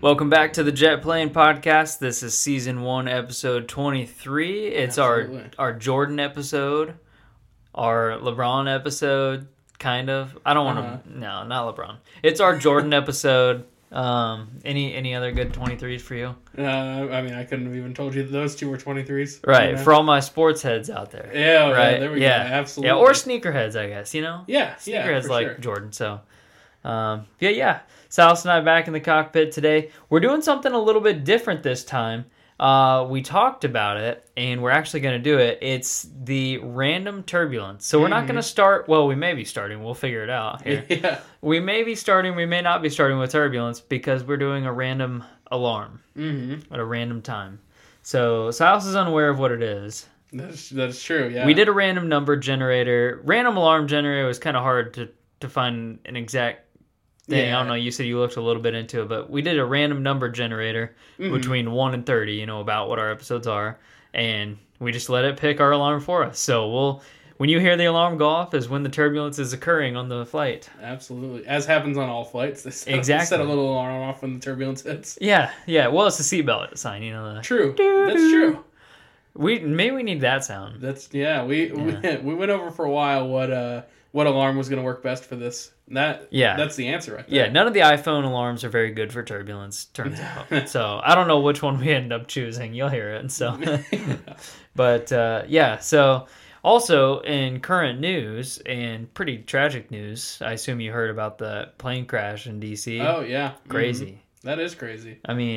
Welcome back to the Jet Plane Podcast. This is Season 1, Episode 23. It's our Jordan episode, our LeBron episode, kind of. I don't want to... No, not LeBron. It's our Jordan episode. Any other good 23s for you? I couldn't have even told you that those two were 23s. Right, you know? For all my sports heads out there. Yeah, right? There we go. Absolutely. Yeah, or sneakerheads, I guess, you know? Yeah, Sneakerheads like sure. Jordan, so... Yeah. Silas and I back in the cockpit today. We're doing something a little bit different this time. We talked about it, and we're actually going to do it. It's the random turbulence. So we're not going to start... Well, we may be starting. We'll figure it out here. Yeah. We may be starting. We may not be starting with turbulence because we're doing a random alarm at a random time. So Silas is unaware of what it is. That's true, yeah. We did a random number generator. Random alarm generator was kind of hard to find an exact... thing. Yeah. I don't know, you said you looked a little bit into it, but we did a random number generator between 1 and 30, about what our episodes are, and we just let it pick our alarm for us. So when you hear the alarm go off is when the turbulence is occurring on the flight. Absolutely. As happens on all flights. They set a little alarm off when the turbulence hits. Yeah. Well, it's a seatbelt sign, True. That's true. Maybe we need that sound. We went over for a while what alarm was going to work best for this. That's the answer right there. Yeah, none of the iPhone alarms are very good for turbulence, turns out. So I don't know which one we end up choosing. You'll hear it. So, but So also in current news and pretty tragic news, I assume you heard about the plane crash in DC. Oh yeah, crazy. That is crazy.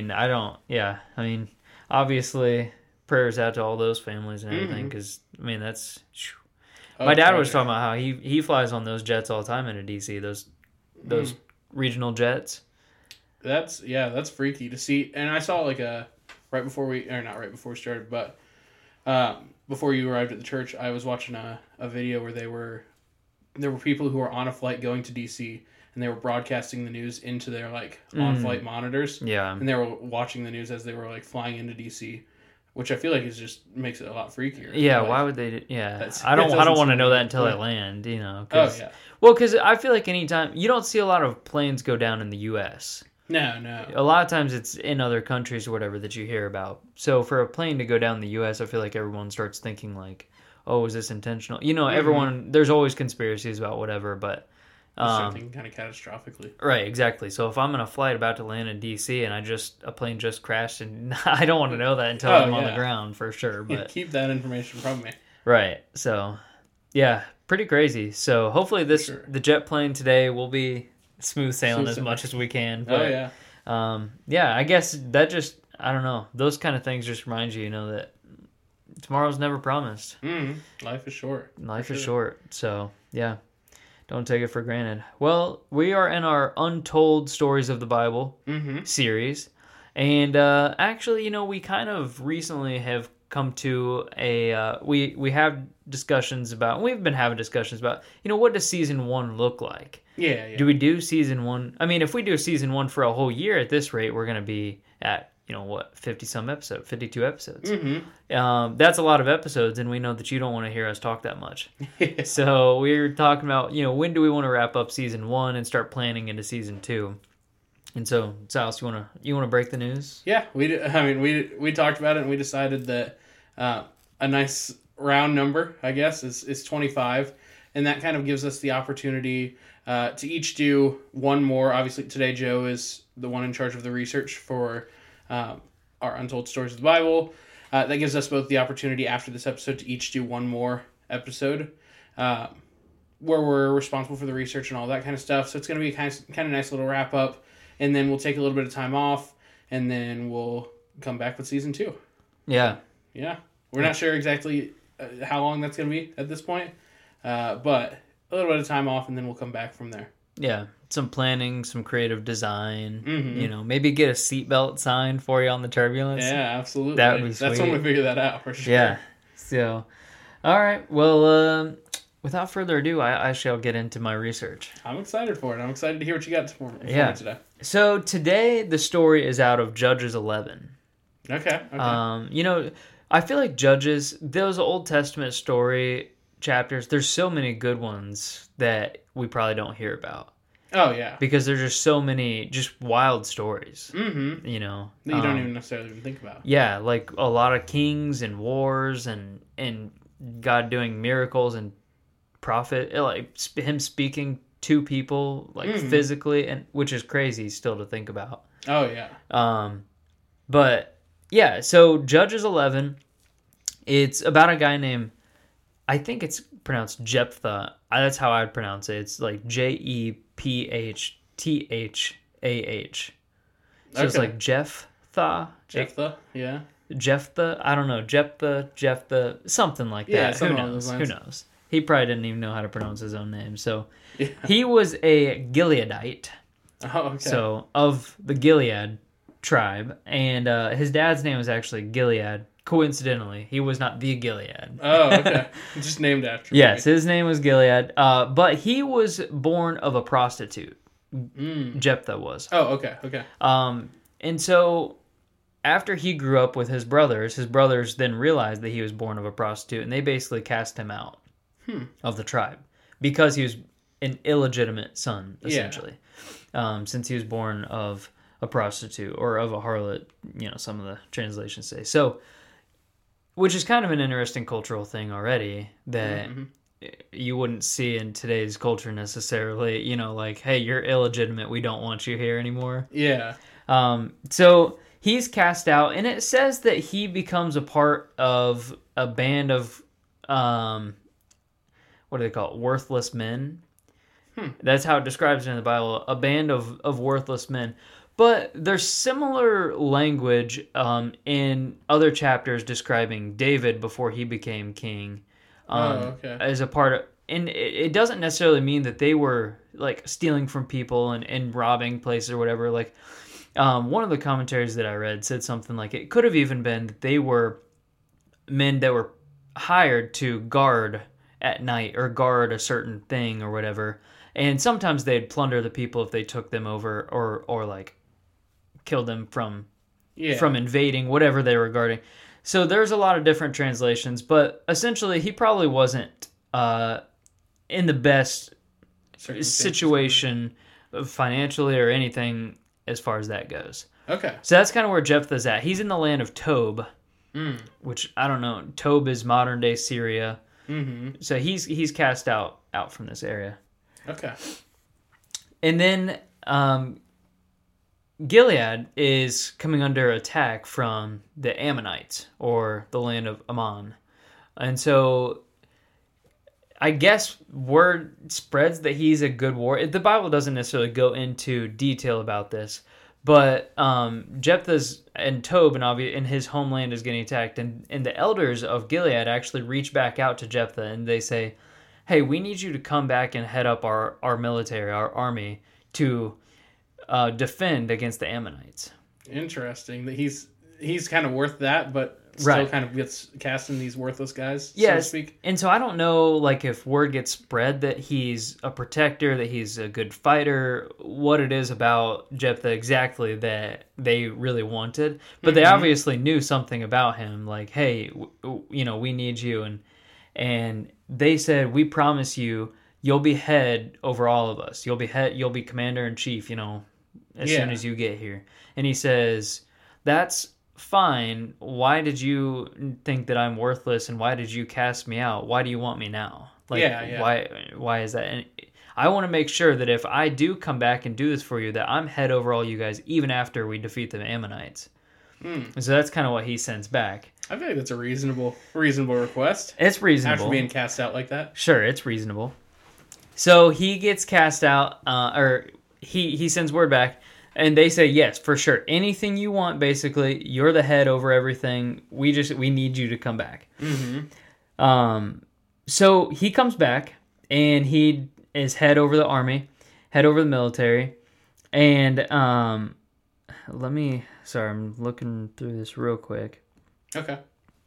Obviously prayers out to all those families and everything because that's. My dad was talking about how he flies on those jets all the time into DC, those regional jets. That's freaky to see. And I saw not right before we started, but before you arrived at the church, I was watching a video where there were people who were on a flight going to DC and they were broadcasting the news into their on-flight monitors. Yeah. And they were watching the news as they were flying into DC. Which I feel like just makes it a lot freakier. Yeah, why would they? Yeah, I don't want to know that until I land. Cause, Well, because I feel like anytime you don't see a lot of planes go down in the U.S. No. A lot of times it's in other countries or whatever that you hear about. So for a plane to go down in the U.S., I feel like everyone starts thinking "Oh, is this intentional?" Everyone. There's always conspiracies about whatever, but. Something kind of catastrophically. Right, exactly. So if I'm on a flight about to land in DC and a plane just crashed, and I don't want to know that until I'm on the ground for sure. But keep that information from me. Right. So, yeah, pretty crazy. So hopefully the jet plane today will be smooth sailing as much as we can. But, I guess that just, I don't know. Those kind of things just remind you, that tomorrow's never promised. Life is short. Life is short. So, yeah. Don't take it for granted. Well, we are in our Untold Stories of the Bible series. And actually, we kind of recently have come to a... we have discussions about... We've been having discussions about, what does Season 1 look like? Yeah. Do we do Season 1? I mean, if we do Season 1 for a whole year at this rate, we're going to be at... 50-some episodes, 52 episodes. That's a lot of episodes, and we know that you don't want to hear us talk that much. So we're talking about, when do we want to wrap up Season 1 and start planning into Season 2? And so, Silas, you want to break the news? Yeah, we talked about it, and we decided that a nice round number, I guess, is 25, and that kind of gives us the opportunity to each do one more. Obviously, today Joe is the one in charge of the research for... our Untold Stories of the Bible. That gives us both the opportunity after this episode to each do one more episode where we're responsible for the research and all that kind of stuff. So it's going to be a kind of nice little wrap up, and then we'll take a little bit of time off, and then we'll come back with Season 2. Yeah. We're not sure exactly how long that's going to be at this point, but a little bit of time off, and then we'll come back from there. Yeah, some planning, some creative design. Maybe get a seatbelt sign for you on the turbulence. Yeah, absolutely. That would be sweet. That's when we figure that out for sure. Yeah. So, all right. Well, without further ado, I shall get into my research. I'm excited for it. I'm excited to hear what you got for me today. So today the story is out of Judges 11. Okay. I feel like Judges, those Old Testament story chapters, there's so many good ones that we probably don't hear about. Oh, yeah. Because there's just so many just wild stories, Mm-hmm. you know. That you don't even necessarily even think about. Yeah, like a lot of kings and wars and God doing miracles and like him speaking to people like physically, and which is crazy still to think about. Oh, yeah. But yeah, so Judges 11, it's about a guy named, I think it's pronounced Jephthah. That's how I'd pronounce it. It's like Jepththah. So it's like Jephthah. Jephthah, yeah. Jephthah, I don't know, Jephthah, something like Yeah, that. something Who along knows? those Who lines. knows? He probably didn't even know how to pronounce his own name. So Yeah. he was a Gileadite, Oh, okay. so of the Gilead tribe, and his dad's name was actually Gilead. Coincidentally, he was not the Gilead. Oh, okay. Just named after me. Yes, his name was Gilead, but he was born of a prostitute. Jephthah was. Oh, okay, okay. And so after he grew up with his brothers then realized that he was born of a prostitute, and they basically cast him out of the tribe because he was an illegitimate son, essentially. Since he was born of a prostitute or of a harlot, you know, some of the translations say. So, which is kind of an interesting cultural thing already that you wouldn't see in today's culture necessarily, you know, like, hey, you're illegitimate, we don't want you here anymore. Yeah. So he's cast out, and it says that he becomes a part of a band of, what do they call it? Worthless men. That's how it describes it in the Bible, a band of worthless men. But there's similar language in other chapters describing David before he became king. Okay. As a part of, and it doesn't necessarily mean that they were like stealing from people and robbing places or whatever. Like one of the commentaries that I read said something like it could have even been that they were men that were hired to guard at night or guard a certain thing or whatever. And sometimes they'd plunder the people if they took them over or like killed them from invading, whatever they were guarding. So there's a lot of different translations, but essentially he probably wasn't in the best situation financially or anything as far as that goes. Okay. So that's kind of where Jephthah's at. He's in the land of Tob, which I don't know. Tob is modern day Syria. Mm-hmm. So he's cast out from this area. Okay. And then Gilead is coming under attack from the Ammonites, or the land of Ammon. And so I guess word spreads that he's a good warrior. The Bible doesn't necessarily go into detail about this, but Jephthah's and Tob and his homeland is getting attacked, and the elders of Gilead actually reach back out to Jephthah, and they say, hey, we need you to come back and head up our military, our army, to defend against the Ammonites. Interesting that he's kind of worth that, but still kind of gets cast in these worthless guys, so to speak. And so I don't know, like, if word gets spread that he's a protector, that he's a good fighter, what it is about Jephthah exactly that they really wanted. But they obviously knew something about him, like, hey, we need you, and they said, we promise you'll be head over all of us. You'll be commander in chief, as soon as you get here. And he says, that's fine. Why did you think that I'm worthless, and why did you cast me out? Why do you want me now? Why is that? And I want to make sure that if I do come back and do this for you, that I'm head over all you guys, even after we defeat the Ammonites. So that's kind of what he sends back. I feel like that's a reasonable request. It's reasonable. After being cast out like that. Sure, it's reasonable. So he gets cast out, or he sends word back, and they say, yes, for sure. Anything you want, basically, you're the head over everything. We need you to come back. Mm-hmm. So he comes back, and he is head over the army, head over the military, and sorry, I'm looking through this real quick. Okay.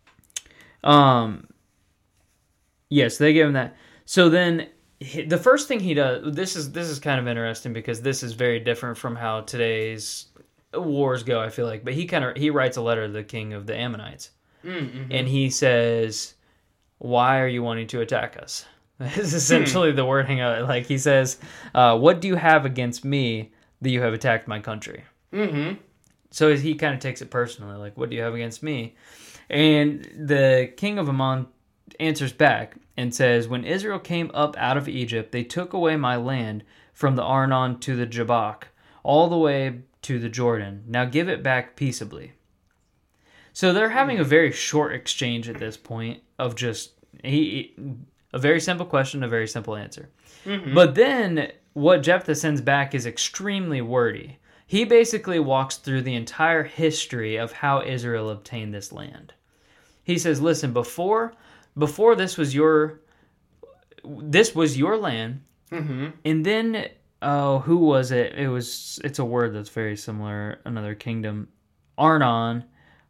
Yes, they give him that. So then the first thing he does, this is kind of interesting because this is very different from how today's wars go, I feel like. But he writes a letter to the king of the Ammonites. Mm-hmm. And he says, why are you wanting to attack us? Is essentially the wording of it. Like he says, "What do you have against me that you have attacked my country?" Mm-hmm. So he kind of takes it personally, like, "What do you have against me?" And the king of Ammon answers back and says, "When Israel came up out of Egypt, they took away my land from the Arnon to the Jabbok, all the way to the Jordan. Now give it back peaceably." So they're having a very short exchange at this point of just a very simple question, a very simple answer. Mm-hmm. But then what Jephthah sends back is extremely wordy. He basically walks through the entire history of how Israel obtained this land. He says, "Listen, before this was your land, mm-hmm. and then who was it? It's a word that's very similar. Another kingdom, Arnon."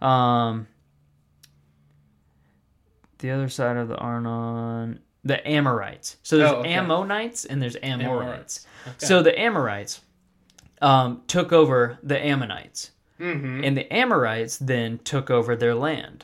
The other side of the Arnon, the Amorites. So there's Ammonites and there's Amorites. Okay. So the Amorites took over the Ammonites. Mm-hmm. And the Amorites then took over their land.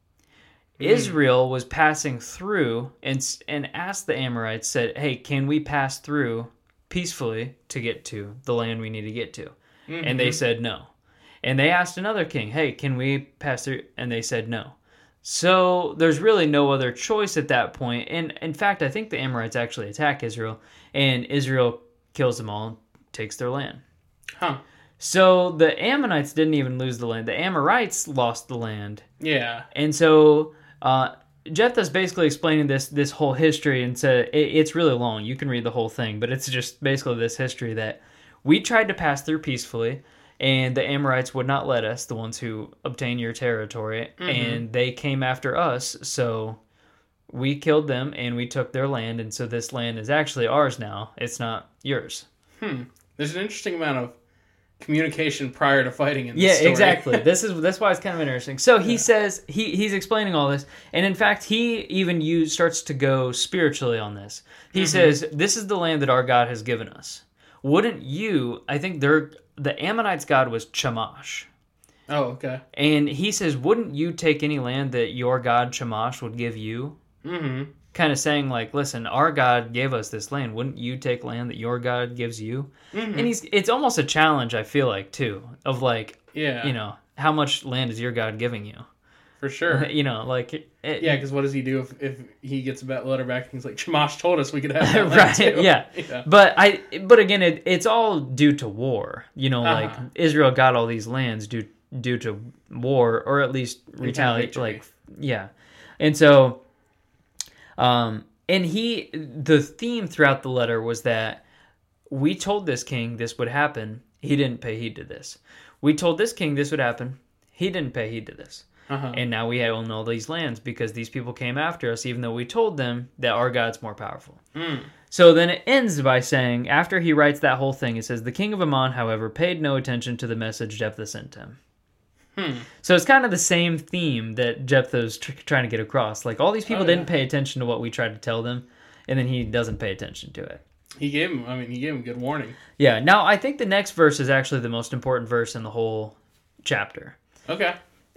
Israel was passing through and asked the Amorites, said, "Hey, can we pass through peacefully to get to the land we need to get to?" Mm-hmm. And they said no. And they asked another king, "Hey, can we pass through?" And they said no. So there's really no other choice at that point. And in fact, I think the Amorites actually attack Israel, and Israel kills them all and takes their land. Huh. So the Ammonites didn't even lose the land. The Amorites lost the land. Yeah. And so Jephthah's basically explaining this whole history, and said it's really long. You can read the whole thing, but it's just basically this history that we tried to pass through peacefully, and the Amorites would not let us, the ones who obtained your territory, mm-hmm. and they came after us, so we killed them, and we took their land, and so this land is actually ours now. It's not yours. There's an interesting amount of communication prior to fighting in this story. Exactly. That's why it's kind of interesting. So he says, he's explaining all this, and in fact, he even starts to go spiritually on this. He mm-hmm. says, "This is the land that our God has given us. Wouldn't you," I think the Ammonites' god was Chemosh. Oh, okay. And he says, "Wouldn't you take any land that your god Chemosh would give you?" Mm-hmm. Kind of saying like, "Listen, our God gave us this land. Wouldn't you take land that your God gives you?" Mm-hmm. And it's almost a challenge, I feel like, too, of like, how much land is your God giving you? For sure. Like... because what does he do if he gets a letter back and he's like, "Chemosh told us we could have that land too." Yeah. But again, it's all due to war. Like, Israel got all these lands due to war, or at least retaliate. Like, yeah. And so... and the theme throughout the letter was that we told this king this would happen. He didn't pay heed to this. We told this king this would happen. He didn't pay heed to this. Uh-huh. And now we own all these lands because these people came after us, even though we told them that our God's more powerful. So then it ends by saying, after he writes that whole thing, it says, "The king of Ammon, however, paid no attention to the message Jephthah sent him." So it's kind of the same theme that Jephthah's trying to get across. Like, all these people didn't pay attention to what we tried to tell them, and then he doesn't pay attention to it. He gave him good warning. Yeah. Now, I think the next verse is actually the most important verse in the whole chapter. Okay.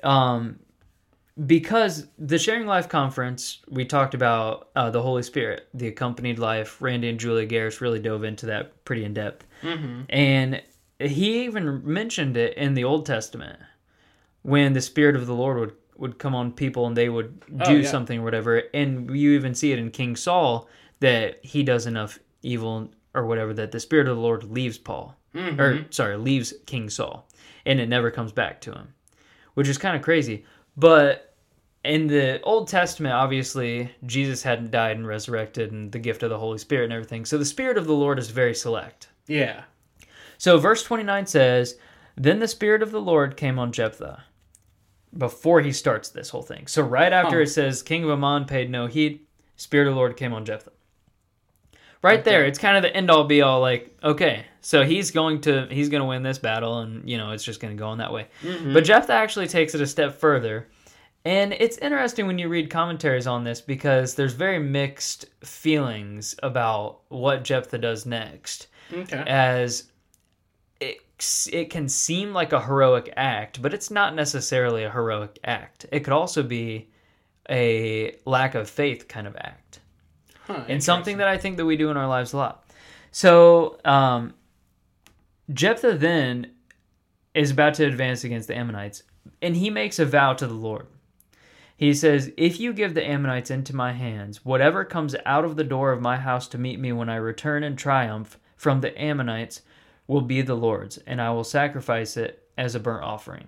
Because the Sharing Life Conference, we talked about the Holy Spirit, the accompanied life. Randy and Julia Garris really dove into that pretty in depth. Mm-hmm. And he even mentioned it in the Old Testament, when the Spirit of the Lord would come on people and they would do something or whatever. And you even see it in King Saul, that he does enough evil or whatever, that the Spirit of the Lord leaves leaves King Saul. And it never comes back to him, which is kind of crazy. But in the Old Testament, obviously, Jesus hadn't died and resurrected, and the gift of the Holy Spirit and everything. So the Spirit of the Lord is very select. Yeah. So verse 29 says, "Then the Spirit of the Lord came on Jephthah," before he starts this whole thing. So right after it says, "King of Ammon paid no heed," Spirit of the Lord came on Jephthah. Right there, it's kind of the end all be all. Like, okay, so he's going to win this battle, and it's just going to go on that way. Mm-hmm. But Jephthah actually takes it a step further, and it's interesting when you read commentaries on this, because there's very mixed feelings about what Jephthah does next. Okay. As it can seem like a heroic act, but it's not necessarily a heroic act. It could also be a lack of faith kind of act. and something that I think that we do in our lives a lot. So Jephthah then is about to advance against the Ammonites, and he makes a vow to the Lord. He says, if you give the Ammonites into my hands, whatever comes out of the door of my house to meet me when I return in triumph from the Ammonites will be the Lord's, and I will sacrifice it as a burnt offering.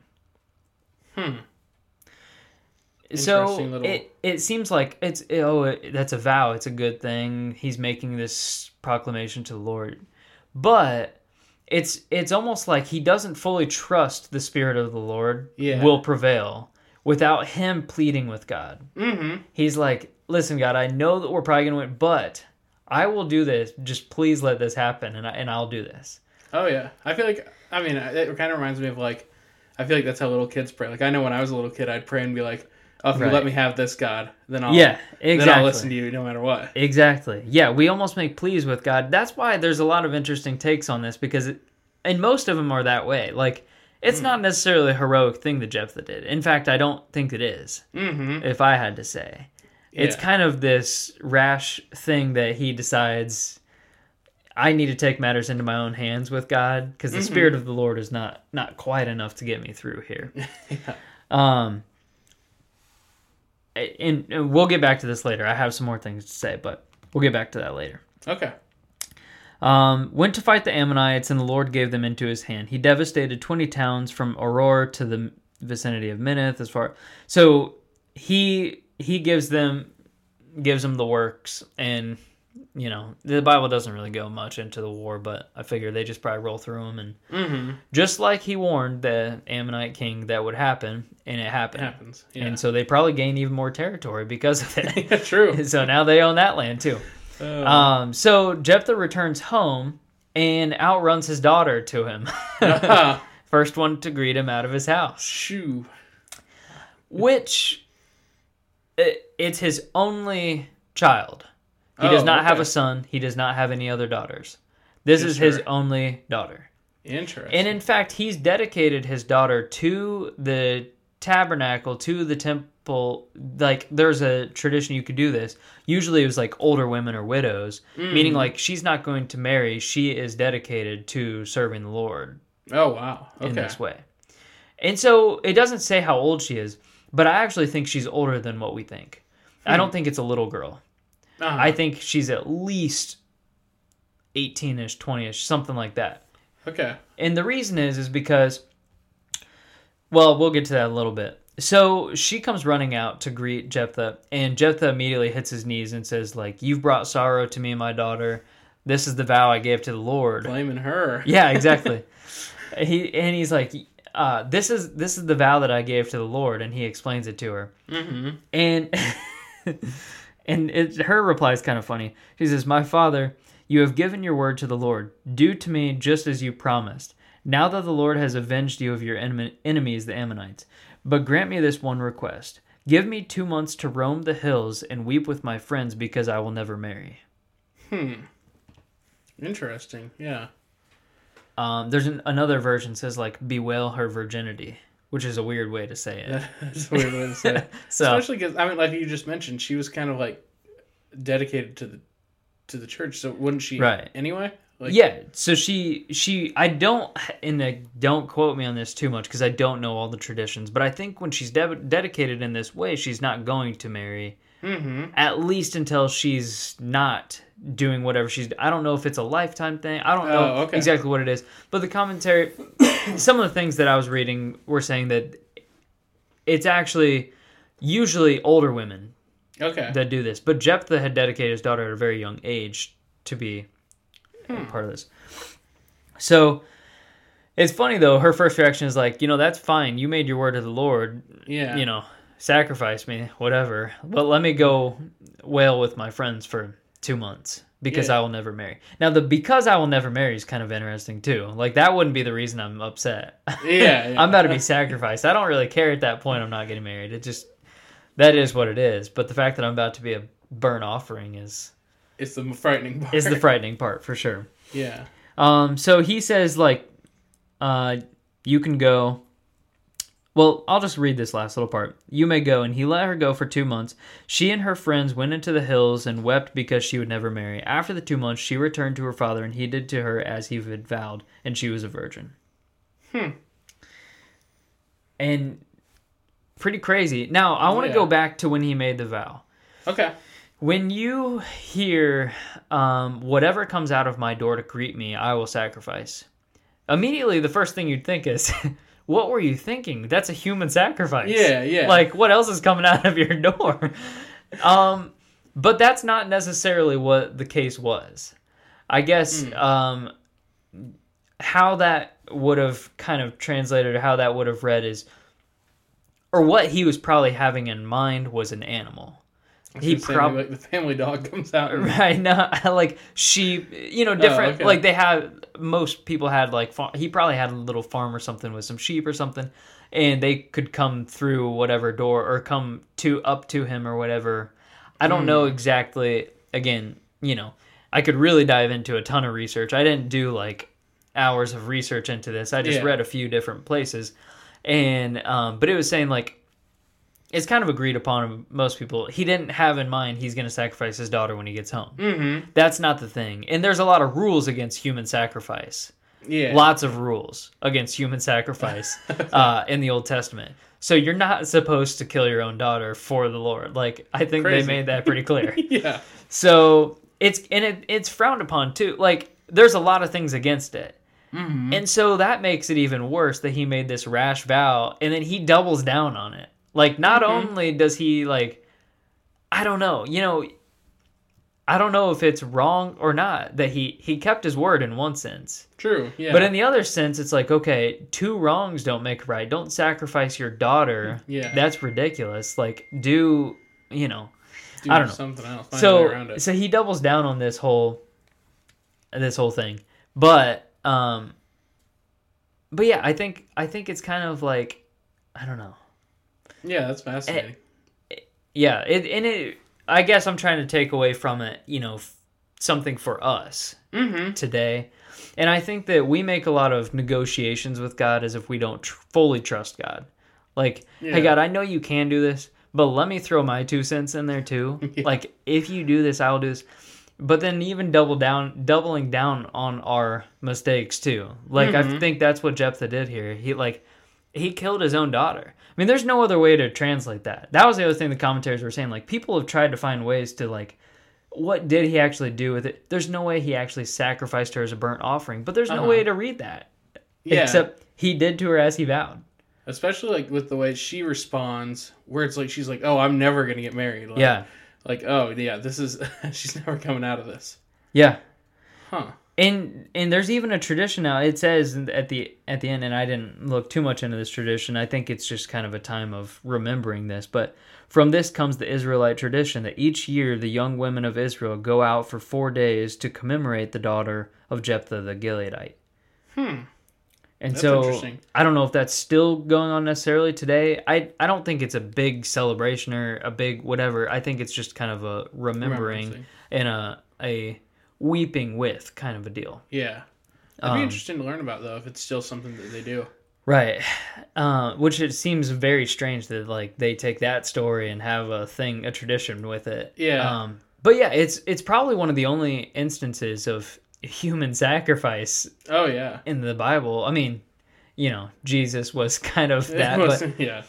So it seems like that's a vow. It's a good thing. He's making this proclamation to the Lord. But it's almost like he doesn't fully trust the Spirit of the Lord will prevail without him pleading with God. Mm-hmm. He's like, listen, God, I know that we're probably going to win, but I will do this. Just please let this happen, and I'll do this. Oh, yeah. I feel like, it kind of reminds me of, like, I feel like that's how little kids pray. Like, I know when I was a little kid, I'd pray and be like, oh, if you let me have this, God, then I'll listen to you no matter what. Exactly. Yeah, we almost make pleas with God. That's why there's a lot of interesting takes on this, because and most of them are that way. Like, it's not necessarily a heroic thing that Jephthah did. In fact, I don't think it is, if I had to say. Yeah. It's kind of this rash thing that he decides, I need to take matters into my own hands with God, because the Spirit of the Lord is not quite enough to get me through here. And we'll get back to this later. I have some more things to say, but we'll get back to that later. Okay. Went to fight the Ammonites, and the Lord gave them into his hand. He devastated 20 towns from Aurora to the vicinity of Minnith. So he gives them the works, and the Bible doesn't really go much into the war, but I figure they just probably roll through them, and just like he warned the Ammonite king that would happen, and it happened. It happens, yeah. And so they probably gain even more territory because of it. Yeah, true. So now they own that land too. So Jephthah returns home and outruns his daughter to him. First one to greet him out of his house. Shoo. Which, it's his only child. He does not have a son. He does not have any other daughters. This is his only daughter. Interesting. And in fact, he's dedicated his daughter to the tabernacle, to the temple. Like, there's a tradition you could do this. Usually it was like older women or widows, meaning like she's not going to marry. She is dedicated to serving the Lord. Oh, wow. Okay. In this way. And so it doesn't say how old she is, but I actually think she's older than what we think. I don't think it's a little girl. I think she's at least 18-ish, 20-ish, something like that. Okay. And the reason is because, well, we'll get to that in a little bit. So she comes running out to greet Jephthah, and Jephthah immediately hits his knees and says, like, you've brought sorrow to me and my daughter. This is the vow I gave to the Lord. Blaming her. Yeah, exactly. He's like, this is the vow that I gave to the Lord, and he explains it to her. And her reply is kind of funny. She says, my father, you have given your word to the Lord. Do to me just as you promised. Now that the Lord has avenged you of your enemies, the Ammonites. But grant me this one request. Give me 2 months to roam the hills and weep with my friends because I will never marry. Interesting, yeah. There's another version that says, like, bewail her virginity, which is a weird way to say it. That's a weird way to say it. Especially because, like you just mentioned, she was kind of, like, dedicated to the church, so wouldn't she anyway? Like, yeah, so she I don't quote me on this too much because I don't know all the traditions, but I think when she's dedicated in this way, she's not going to marry, at least until she's not doing whatever I don't know if it's a lifetime thing. I don't know exactly what it is, but the commentary, some of the things that I was reading were saying that it's actually usually older women that do this, but Jephthah had dedicated his daughter at a very young age to be part of this. So it's funny though, her first reaction is like, that's fine, you made your word to the Lord, sacrifice me, whatever, but let me go wail with my friends for 2 months because I will never marry. Now because I will never marry is kind of interesting too. Like, that wouldn't be the reason I'm upset. I'm about to be sacrificed. I don't really care at that point. I'm not getting married. That is what it is. But the fact that I'm about to be a burnt offering is it's the frightening part. It's the frightening part, for sure. Yeah. So he says, like, you can go. Well, I'll just read this last little part. You may go, and he let her go for 2 months. She and her friends went into the hills and wept because she would never marry. After the 2 months, she returned to her father, and he did to her as he had vowed, and she was a virgin. And pretty crazy. Now, I want to go back to when he made the vow. Okay. When you hear, whatever comes out of my door to greet me, I will sacrifice. Immediately, the first thing you'd think is... What were you thinking? That's a human sacrifice. Yeah. Like, what else is coming out of your door? But that's not necessarily what the case was. I guess how that would have kind of translated, or how that would have read is, or what he was probably having in mind was an animal. He probably like the family dog comes out. Right, no, like sheep, different. Oh, okay. Like they have, most people had like, he probably had a little farm or something with some sheep or something, and they could come through whatever door or come up to him or whatever. I don't know exactly. Again, I could really dive into a ton of research. I didn't do like hours of research into this. I just read a few different places, and but it was saying like, it's kind of agreed upon most people. He didn't have in mind he's going to sacrifice his daughter when he gets home. Mm-hmm. That's not the thing. And there's a lot of rules against human sacrifice. Yeah. Lots of rules against human sacrifice in the Old Testament. So you're not supposed to kill your own daughter for the Lord. Like, I think they made that pretty clear. Yeah. So it's frowned upon too. Like, there's a lot of things against it. Mm-hmm. And so that makes it even worse that he made this rash vow and then he doubles down on it. Like, not only does he, like, I don't know, I don't know if it's wrong or not that he kept his word in one sense. True, yeah. But in the other sense, it's like, okay, 2 wrongs don't make a right. Don't sacrifice your daughter. Yeah. That's ridiculous. Like, do I don't know. Something else. Find a way around it. So he doubles down on this whole thing. But yeah, I think it's kind of like, I don't know. Yeah, that's fascinating. I guess I'm trying to take away from it, something for us today. And I think that we make a lot of negotiations with God as if we don't fully trust God. Like, hey, God, I know you can do this, but let me throw my 2 cents in there too. Yeah. Like, if you do this, I'll do this. But then even doubling down on our mistakes too. Like, I think that's what Jephthah did here. He killed his own daughter. I mean, there's no other way to translate that. That was the other thing the commentators were saying. Like, people have tried to find ways to, like, what did he actually do with it? There's no way he actually sacrificed her as a burnt offering. But there's no way to read that. Yeah. Except he did to her as he vowed. Especially, like, with the way she responds, where it's like, she's like, oh, I'm never going to get married. Like, yeah. Like, oh, yeah, this is, she's never coming out of this. Yeah. Huh. And there's even a tradition now. It says at the end, and I didn't look too much into this tradition. I think it's just kind of a time of remembering this. But from this comes the Israelite tradition that each year the young women of Israel go out for 4 days to commemorate the daughter of Jephthah the Gileadite. And that's so I don't know if that's still going on necessarily today. I don't think it's a big celebration or a big whatever. I think it's just kind of a remembering and a weeping with kind of a deal. Yeah. It'd be interesting to learn about, though, if it's still something that they do. Right. Which it seems very strange that, like, they take that story and have a tradition with it. Yeah. But yeah, it's probably one of the only instances of human sacrifice. Oh, yeah. In the Bible. I mean, Jesus was kind of that. Yeah.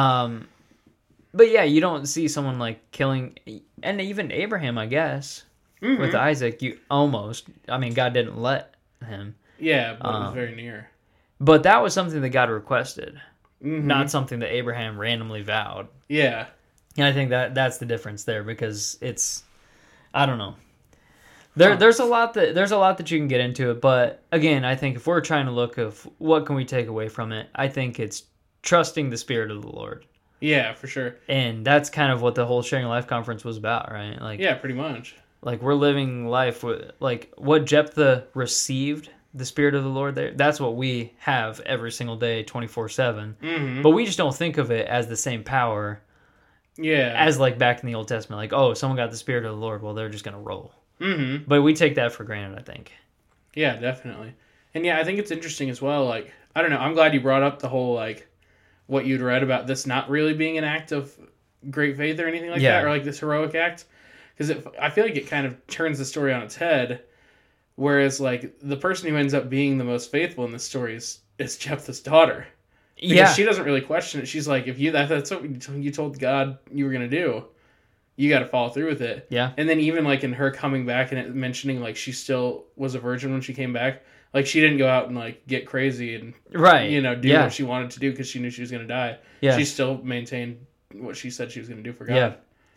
But yeah, you don't see someone, like, killing, and even Abraham, I guess. With Isaac, God didn't let him. Yeah, but it was very near. But that was something that God requested, not something that Abraham randomly vowed. Yeah. And I think that's the difference there, because it's, I don't know. There's a lot that you can get into it, but again, I think if we're trying to look of what can we take away from it, I think it's trusting the Spirit of the Lord. Yeah, for sure. And that's kind of what the whole Sharing Life conference was about, right? Like, yeah, pretty much. Like, we're living life with, like, what Jephthah received, the Spirit of the Lord there, that's what we have every single day, 24/7. But we just don't think of it as the same power as, like, back in the Old Testament. Like, oh, someone got the Spirit of the Lord, well, they're just going to roll. But we take that for granted, I think. Yeah, definitely. And yeah, I think it's interesting as well. Like, I don't know, I'm glad you brought up the whole, like, what you'd read about this not really being an act of great faith or anything like Yeah. that, or like this heroic act. Because I feel like it kind of turns the story on its head. Whereas, like, the person who ends up being the most faithful in this story is Jephthah's daughter. Because Yeah. she doesn't really question it. She's like, if that's what you told God you were going to do, you got to follow through with it. Yeah. And then even, like, in her coming back and it mentioning, like, she still was a virgin when she came back, like, she didn't go out and, like, get crazy and, Right. you know, do Yeah. what she wanted to do because she knew she was going to die. Yeah. She still maintained what she said she was going to do for God. Yeah.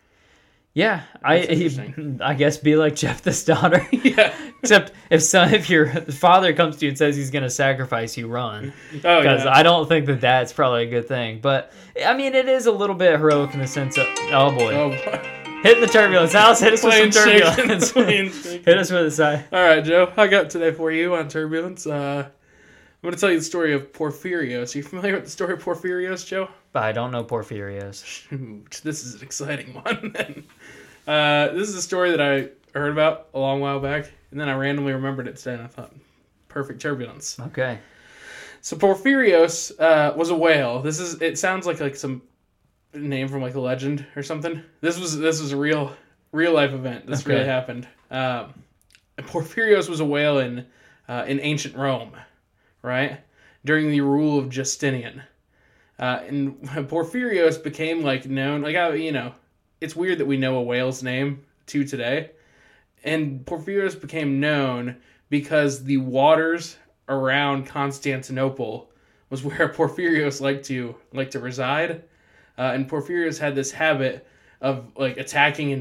Yeah, That's interesting. I guess be like Jephthah's daughter. Yeah. Except if your father comes to you and says he's going to sacrifice you, run. Oh, Because yeah. I don't think that's probably a good thing. But, I mean, it is a little bit heroic in the sense of, oh boy. Oh, boy. Hitting the turbulence. Alice, hit us with some Plane shaking, turbulence. plane shaking. Hit us with a sigh. All right, Joe. I got today for you on turbulence. I'm going to tell you the story of Porphyrios. Are you familiar with the story of Porphyrios, Joe? But I don't know Porphyrios. Shoot, this is an exciting one. This is a story that I heard about a long while back, and then I randomly remembered it today, and I thought, perfect turbulence. Okay. So Porphyrios was a whale. It sounds like some name from like a legend or something. This was a real life event. This Okay. really happened. Porphyrios was a whale in ancient Rome, right? During the rule of Justinian. And Porphyrios became like known, like, it's weird that we know a whale's name to today. And Porphyrios became known because the waters around Constantinople was where Porphyrios liked to reside. And Porphyrios had this habit of like attacking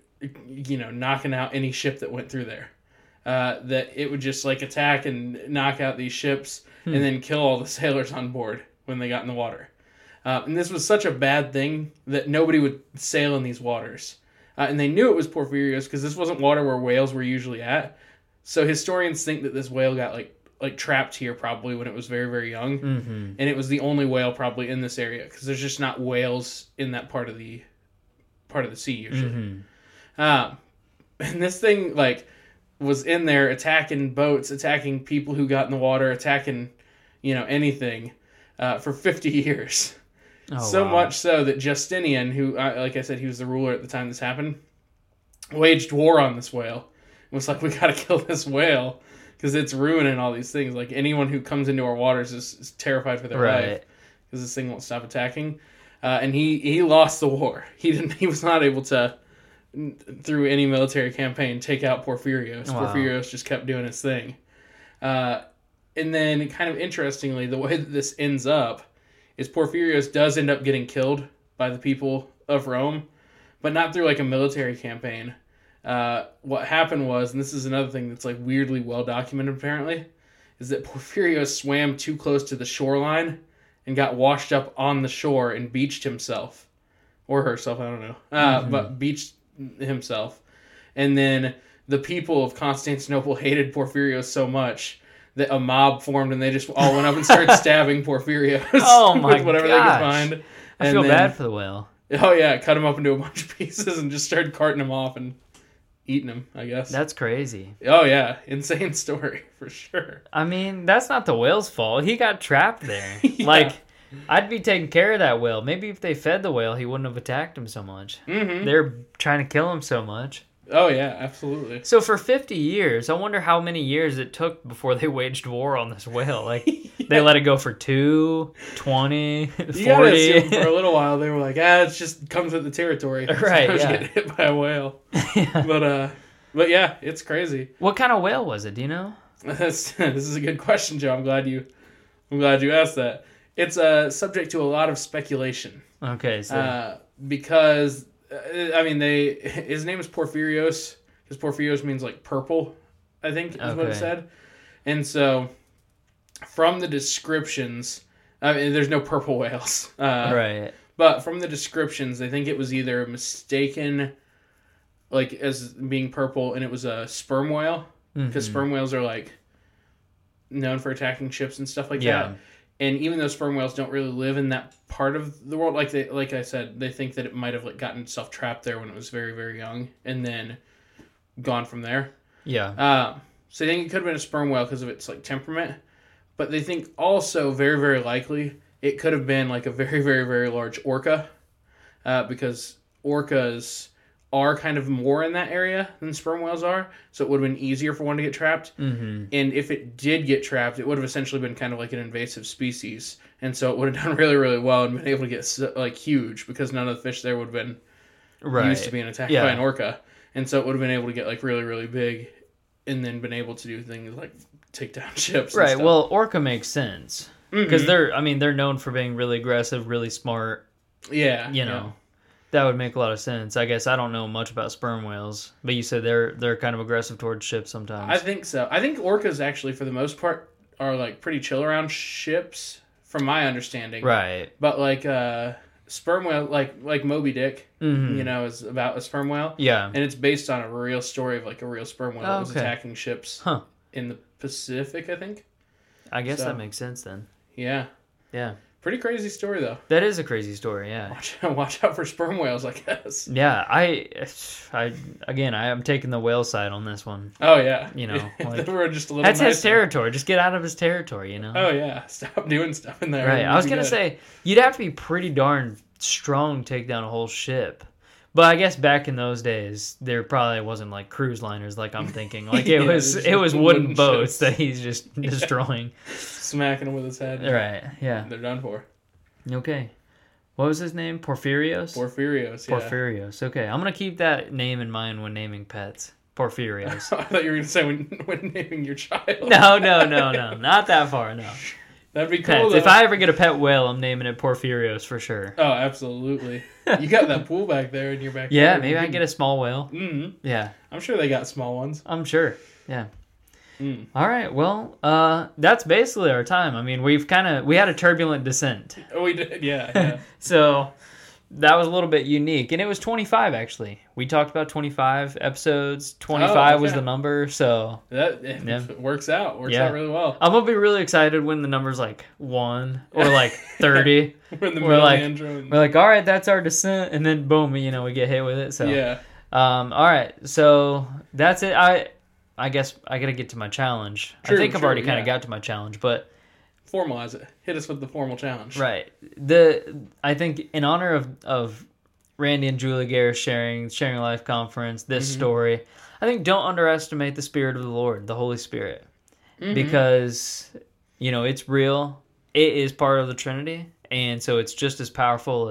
and knocking out any ship that went through there. That it would just like attack and knock out these ships and then kill all the sailors on board when they got in the water. And this was such a bad thing that nobody would sail in these waters. And they knew it was Porphyrios because this wasn't water where whales were usually at. So historians think that this whale got like trapped here probably when it was very, very young. Mm-hmm. And it was the only whale probably in this area because there's just not whales in that part of the sea usually. Mm-hmm. And this thing like was in there attacking boats, attacking people who got in the water, attacking anything for 50 years. Oh, So wow. much so that Justinian, who, like I said, he was the ruler at the time this happened, waged war on this whale. It was like, we got to kill this whale because it's ruining all these things. Like, anyone who comes into our waters is terrified for their life Right. because this thing won't stop attacking. And he lost the war. He was not able to, through any military campaign, take out Porphyrios. Wow. Porphyrios just kept doing his thing. And then, kind of interestingly, the way that this ends up is Porphyrios does end up getting killed by the people of Rome, but not through like a military campaign. What happened was, and this is another thing that's like weirdly well documented apparently, is that Porphyrios swam too close to the shoreline and got washed up on the shore and beached himself. Or herself, I don't know. But beached himself. And then the people of Constantinople hated Porphyrios so much that a mob formed and they just all went up and started stabbing Porphyrios Oh my with whatever gosh. they could find. I feel bad for the whale. Oh yeah, cut him up into a bunch of pieces and just started carting him off and eating him, I guess. That's crazy. Oh yeah, insane story for sure. I mean, that's not the whale's fault. He got trapped there. Yeah. Like, I'd be taking care of that whale. Maybe if they fed the whale, he wouldn't have attacked him so much. Mm-hmm. They're trying to kill him so much. Oh yeah, absolutely. So for 50 years, I wonder how many years it took before they waged war on this whale. Like, they let it go for 2, 20, 40. You gotta assume for a little while they were like, it just comes with the territory. Right, Sometimes yeah. you get hit by a whale. Yeah. But yeah, it's crazy. What kind of whale was it? Do you know? This is a good question, Joe. I'm glad you asked that. It's subject to a lot of speculation. Okay, so Because his name is Porphyrios because Porphyrios means like purple, I think is what it Okay. said. And so from the descriptions, there's no purple whales. right. But from the descriptions, I think it was either mistaken like as being purple and it was a sperm whale because sperm whales are like known for attacking ships and stuff like Yeah. that. And even though sperm whales don't really live in that part of the world, like I said, they think that it might have like gotten itself trapped there when it was very, very young, and then gone from there. Yeah. So they think it could have been a sperm whale because of its like temperament, but they think also very, very likely it could have been like a very, very, very large orca, because orcas are kind of more in that area than sperm whales are, so it would have been easier for one to get trapped. Mm-hmm. And if it did get trapped, it would have essentially been kind of like an invasive species, and so it would have done really, really well and been able to get like huge, because none of the fish there would have been used to being attacked by an orca, and so it would have been able to get like really, really big, and then been able to do things like take down ships. Right. Well, orca makes sense because they're known for being really aggressive, really smart. Yeah. You know. That would make a lot of sense. I guess I don't know much about sperm whales, but you said they're kind of aggressive towards ships sometimes. I think so. I think orcas actually, for the most part, are like pretty chill around ships, from my understanding. Right. But like sperm whale, like Moby Dick, is about a sperm whale. Yeah. And it's based on a real story of like a real sperm whale that was attacking ships in the Pacific, I think. I guess that makes sense then. Yeah. Yeah. Pretty crazy story, though. That is a crazy story, yeah. Watch out for sperm whales, I guess. Yeah, I am taking the whale side on this one. Oh, yeah. You know, like, we're just a little that's nicer. his territory. Just get out of his territory, you know? Oh, yeah. Stop doing stuff in there. Right. I was going to say, you'd have to be pretty darn strong to take down a whole ship. But I guess back in those days, there probably wasn't like cruise liners like I'm thinking. Like it was wooden boats ships that he's just destroying. Smacking them with his head. Right, yeah. They're done for. Okay. What was his name? Porphyrios? Porphyrios, yeah. Porphyrios. Okay, I'm going to keep that name in mind when naming pets. Porphyrios. I thought you were going to say when naming your child. No. Not that far, no. That'd be Pets. cool, If I ever get a pet whale, I'm naming it Porphyrios for sure. Oh, absolutely. You got that pool back there in your backyard. Yeah, maybe I can get a small whale. Mm-hmm. Yeah. I'm sure they got small ones. I'm sure. Yeah. All right. Well, that's basically our time. I mean, we had a turbulent descent. Oh, we did. Yeah. So that was a little bit unique, and it was 25 actually. We talked about 25 episodes. 25 was the number, so that works out. Works out really well. I'm gonna be really excited when the number's like 1 or like 30. We're like, all right, that's our descent, and then boom, we get hit with it. So yeah. All right, so that's it. I guess I gotta get to my challenge. I think I've already kind of got to my challenge, but formalize it. Hit us with the formal challenge. Right. I think in honor of Randy and Julie Garris sharing life conference, this story, I think don't underestimate the Spirit of the Lord, the Holy Spirit, because it's real. It is part of the Trinity, and so it's just as powerful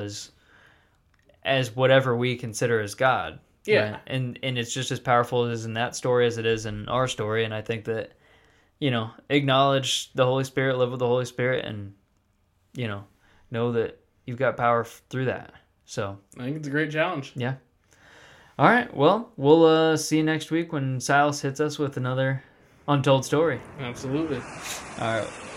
as whatever we consider as God. Yeah. Right? And it's just as powerful as in that story as it is in our story. And I think that, acknowledge the Holy Spirit, live with the Holy Spirit, and, know that you've got power through that. So I think it's a great challenge. Yeah. All right. Well, we'll see you next week when Silas hits us with another untold story. Absolutely. All right.